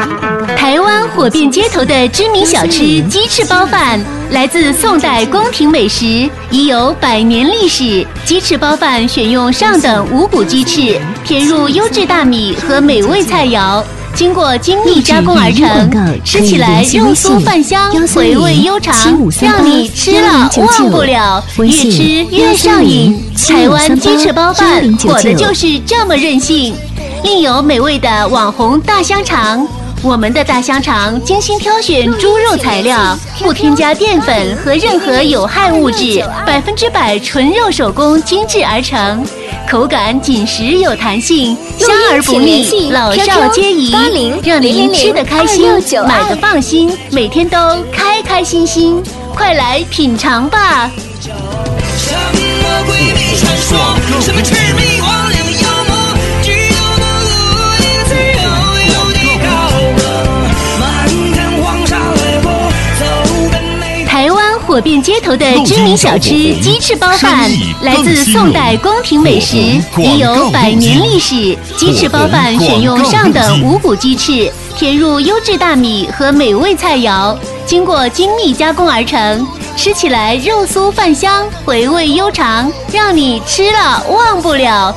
台湾火遍街头的知名小吃鸡翅包饭，来自宋代宫廷美食，已有100年历史。鸡翅包饭选用上等无骨鸡翅，填入优质大米和美味菜肴，经过精密加工而成，吃起来肉酥饭香，回味悠长，让你吃了忘不了，越吃越上瘾。台湾鸡翅包饭火的就是这么任性。另有美味的网红大香肠。我们的大香肠精心挑选猪肉材料，不添加淀粉和任何有害物质，100%纯肉手工精制而成，口感紧实有弹性，香而不腻，老少皆宜，让您吃得开心，买得放心，每天都开开心心，快来品尝吧！什么鬼魅传说，什么魑魅魍魉妖魔，只有那恶灵自由的高歌，满天黄沙掠过，走遍每台湾火遍街头的知名小吃鸡翅包饭，来自宋代宫廷美食，已有100年历史。鸡翅包饭选用上等无骨鸡翅，填入优质大米和美味菜肴，经过精密加工而成，吃起来肉酥饭香，回味悠长，让你吃了忘不了。